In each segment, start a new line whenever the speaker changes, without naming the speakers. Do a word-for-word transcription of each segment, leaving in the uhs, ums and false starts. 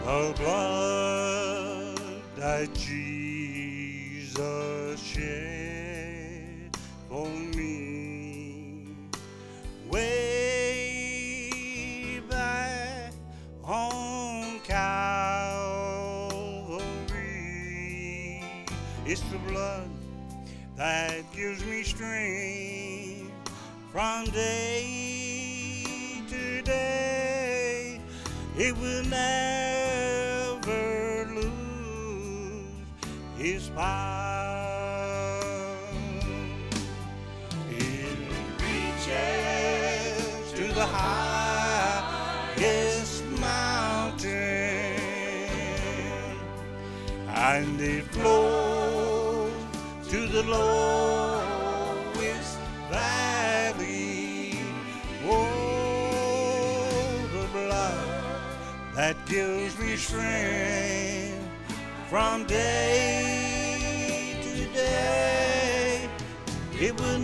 The blood that Jesus shed for me way back on Calvary. It's the blood that gives me strength from day to day. It will never lose its power. It reaches to the highest mountain, and it flows to the lowest valley. Oh, the blood that gives me strength from day to day. It will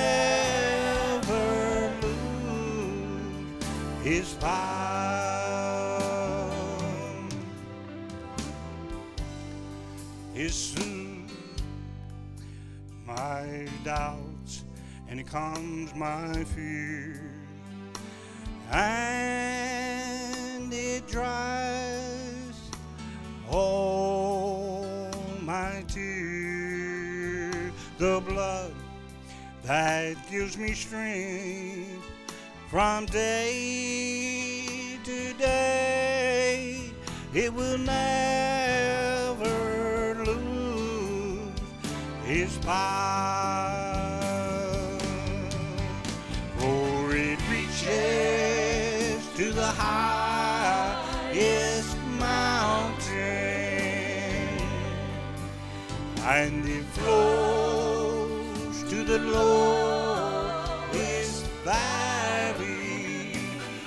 never lose its power. It soothes my doubts and it calms my fears, and it dries all my tears. The blood that gives me strength from day to day, it will never lose its power. For it reaches to the highest mountain, and it flows to the lowest valley.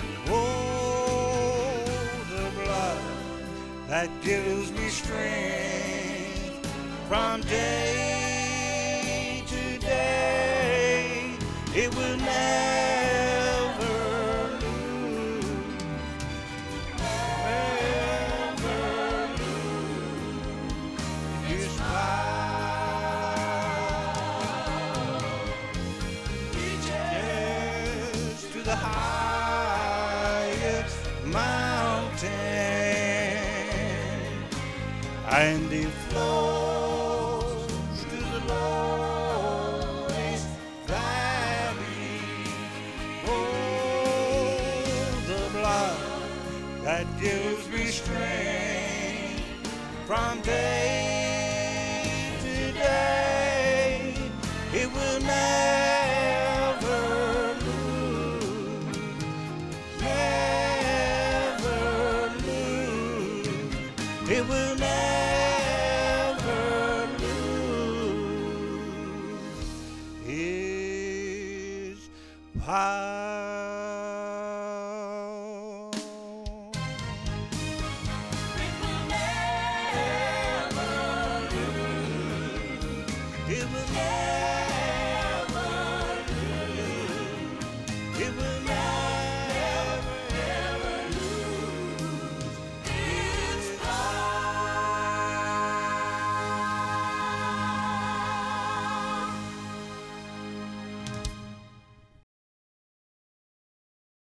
Oh, the blood that gives me strength from day to day, it will never lose, never lose its power. Reaches to the highest mountain, and it flows to the lowest valley. Oh, the blood that gives me strength from day to day, it will never lose, never lose. It will never